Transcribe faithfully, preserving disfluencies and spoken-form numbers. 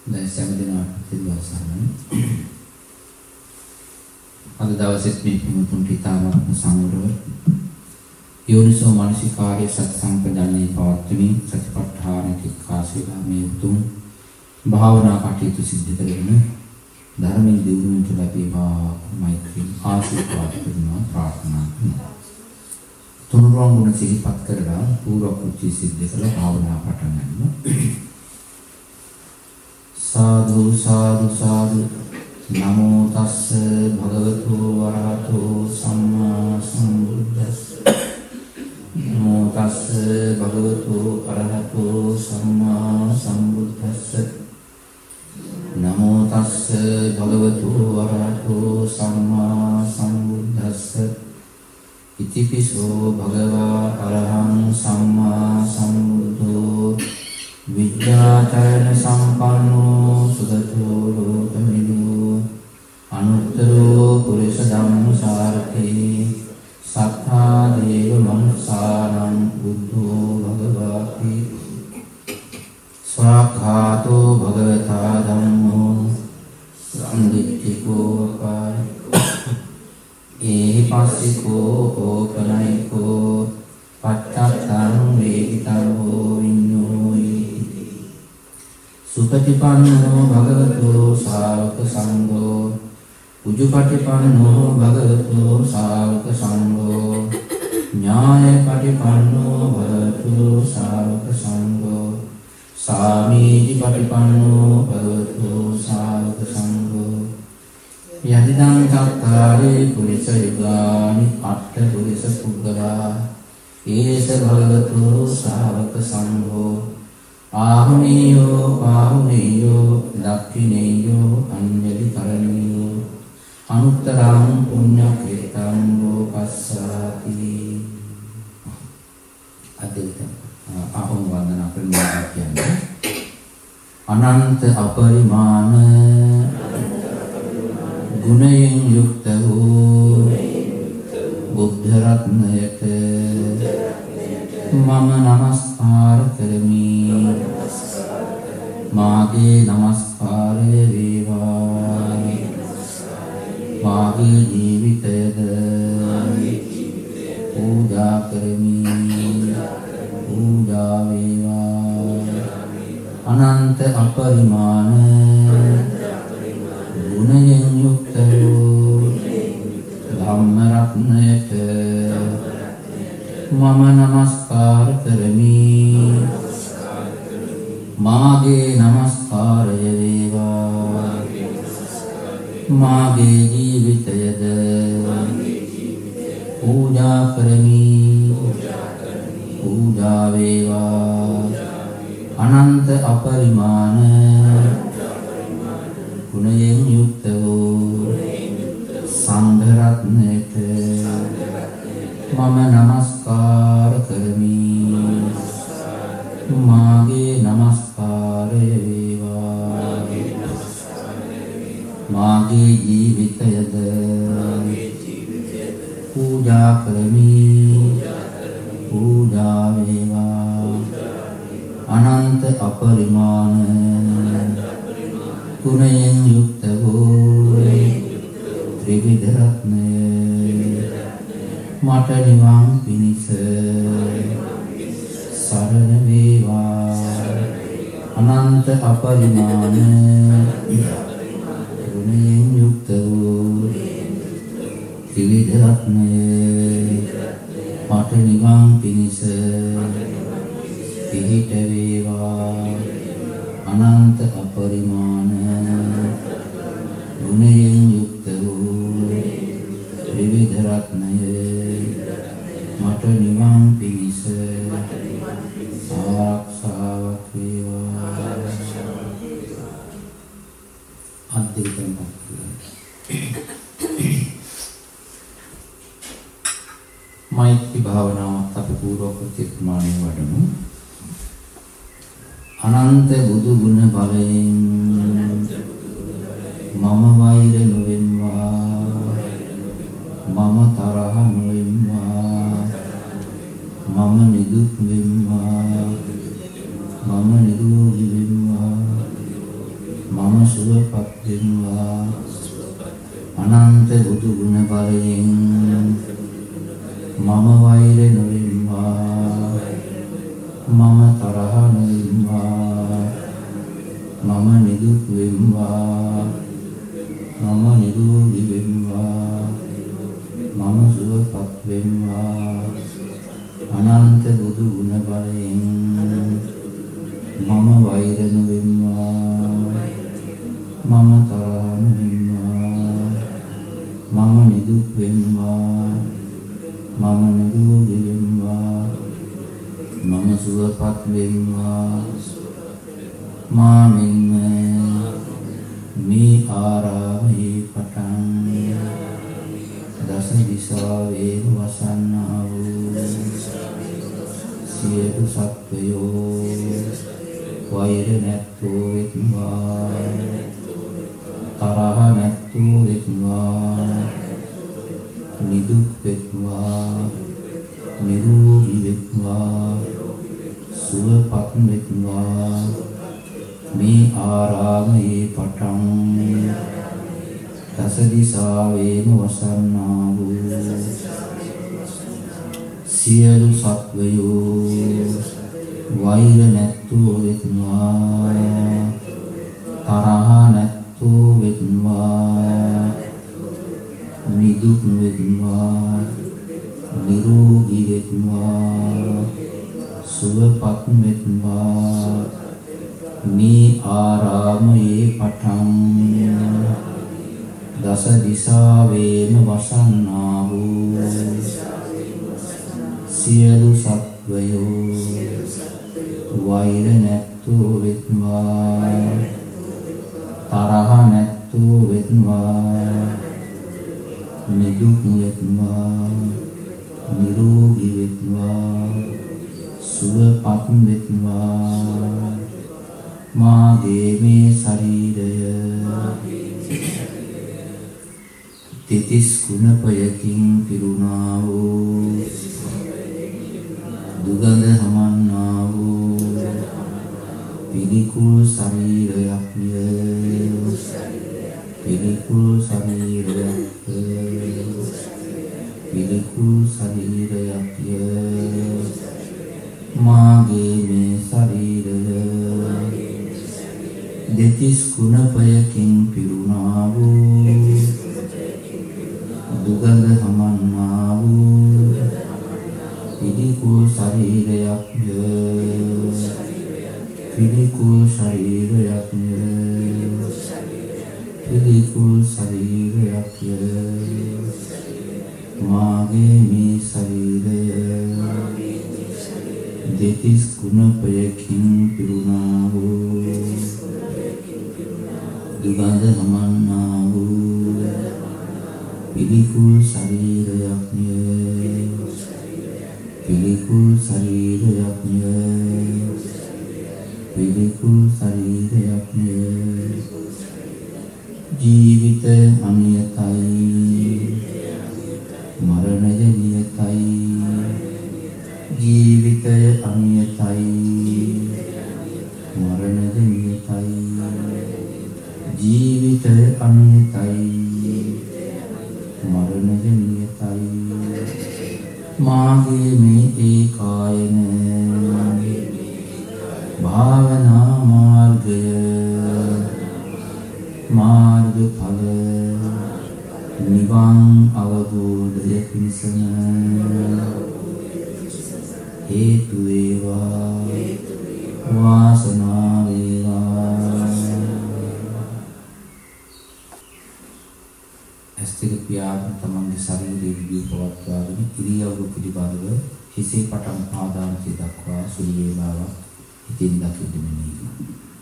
දැන් සෑම දිනකටම අද දවසෙත් මේ පින්තුන්ට ඉතාමත් සමරව යෝනිසෝ මානසිකාර්ය සත් සම්පජාන්නේ පවත්වමින් සතිපට්ඨාන ටිකාසීලා මේ උතුම් භාවනා කටයුතු සිද්ධ කරගෙන ධර්මයේ දියුණුවට ලැබේවා මෛත්‍රී ආශිර්වාද කරනවා ප්‍රාර්ථනා කරනවා. තුනුරුවන් ගුණ සිහිපත් කරලා පූර්ව කෘත්‍ය සිද්ධ කරලා භාවනා පටන් ගන්නවා. साधु साधु साधु नमो तस्स भगवतो वरहतो सम्मा सम्बुद्धस्स नमो तस्स भगवतो अरहतो सम्मा सम्बुद्धस्स नमो तस्स भगवतो वरहतो सम्मा सम्बुद्धस्स इतिपिसो भगवा अरहं सम्मा सम्बुद्धो विद्याचरण संपन्नो सुगतो लोकमिदो अनुत्तरो पुरुष धम्म सारथी सत्ता देव मनुष्यानं बुद्धो भगवति स्वाखातो भगवता धम्मो संदिट्ठिको एहि पासिको ओपनैको पट्टतं वेदितं सुपटिपन्नो भगवतो सावक संगो उजुपटिपन्नो भगवतो सावक संगो न्यायपटिपन्नो भगवतो सावक संगो सामीजिपटिपन्नो भगवतो सावक संगो यदिदं चत्तारि पुरुष युगानि अट्ठ पुरुष पुग्गला एष भगवतो सावक संगो आहुनेयो पाहुनेयो दक्षिणेयो अंजलि करणेयो अनुत्तरं पुण्यकृतं लोकस्साति अद्वैत अहं वंदना करने अनंत अपरिमाण गुणයෙන් युक्त වූ බුද්ධ රත්නයට මම නමස්කාර කරමි. මාගේ නමස්කාරය වේවා. මාගේ ජීවිතයද පූජා කරමි. පූජා වේවා. අනන්ත අපරිමාණ ගුණයෙන් යුක්ත වූ ධම්ම රත්නයට මම නමස්කාර කරමි. මාගේ නමස්කාරය වේවා. මාගේ ජීවිතයද පූජා කරමි. පූජා වේවා. අනන්ත අපරිමාණ ගුණයෙන් යුක්ත වූ සංඝ රත්නයට මම නමස්කාර කරමි. මාගේ නමස්කාරය වේවා. මාගේ ජීවිතයද පූජා කරමි. පූජා වේවා. අනන්ත අපරිමාණ ගුණයෙන් යුක්ත වූ ත්‍රිවිධ රත්නය මට නිවන් පිණිස සරණ වේවා. අනන්ත අපරිමාණ ගුණයෙන් යුක්ත වූ ත්‍රිවිධ රත්නය මට නිවන් පිණිස පිහිට වේවා. අනන්ත අපරිමාණ ගුණයෙන් යුක්ත වූ ත්‍රිවිධ රත්නය මට නිවන් පිණිස ආරක්ෂාවක් වේවා. අද්දේකම් මෛත්‍රී භාවනාවත් අපි පූර්ව ප්‍රතික්‍රියාණය වඩමු. අනන්ත බුදු ගුණ බලයෙන් මම වෛර නොවෙම්වා. මම තරහ නොවෙම්වා. මම නිදුක් වෙම්වා. මම නිරෝගී වෙම්වා. මම සුවපත් වෙම්වා අනන්ත බුදු ගුණ බලයෙන් මම වෛර නොවෙම්වා මම තරහ නොවෙම්වා මම නිදුක් වෙම්වා මම නිරෝගී වෙම්වා මම සුවපත් වෙම්වා අනන්ත බුදු ගුණ බලයෙන් මම වෛර නොවෙම්වා මම තරහ නොවෙම්වා මම නිදුක් වෙම්වා මම නිරෝගී වෙම්වා මම සුවපත් වෙම්වා මා මෙන්ම මේ ආරාමයේ පටන් දස දිසාවේ වසන්නා වූ සියලු සත්වයෝ වෛර නැත්තෝ වෙත්වා තරහ නැත්තෝ වෙත්වා නිදුක් වෙත්වා නිරෝගී වෙත්වා සුවපත් වෙත්වා මේ ආරාමයේ පටන් දස දිසාවේම වසන්නා වූ සියලු සත්වයෝ වෛර නැත්තෝ වෙත්වා තරහ නැත්තෝ වෙත්වා නිදුක් වෙත්වා නිරෝගී වෙත්වා සුවපත් වෙත්වා මේ ආරාමයේ පටන් දස දිසාවේම වසන්නා වූ සියලු සත්වයෝ වෛර නැත්තෝ වෙත්වා තරහ නැත්තෝ වෙත්වා නිදුක් වෙත්වා නිරෝගී වෙත්වා සුවපත් වෙත්වා මාගේ මේ ශරීරය තිතිස් කුණපයකින් පිරුණා වූ දුගඳ හමන්නා වූ පිළිකුල් ශරීරයක්ය පිළිකුල් ශරීරයක්ය පිළිකුල් ශරීරයක්ය මාගේ මේ ශරීරය දෙතිස් කුණපයකින් පිරුණා වූ දුගඳ හමන්නා වූ පිළිකුල් ශරීරයක්ය පිළිකුල් ශරීරයක්ය පිළිකුල් ශරීරයක්ය මාගේ මේ ශරීරය දෙතිස් කුණපයකින් පිරුණා වූ දුගඳ හමන්නා වූ පිළිකුල් ශරීරයක්ය පිළිකුල් ශරීරයක්ය පිළිකුල් ශරීරයක්ය ජීවිත අනියතයි මරණය නියතයි ජීවිතය අනියතයි මරණය නියතයි ජීවිතය අනියතයි මරණය නියතයි මාගේ මේ ඒකායන භාවනා මාර්ගය මාර්ගඵල නිවන් අවබෝධය පිණිසම හේතු වේවා වාසනාව වේවා. ඇස්තික පියාගෙන තමන්ගේ ශරීරයේ විදිය පවත්වාගෙන ඉරියව්ව පිළිබඳව හිසේ පටන් පාදාන්තය දක්වා සුළු වේලාවක් හිතින් දකින්න මෙන්න.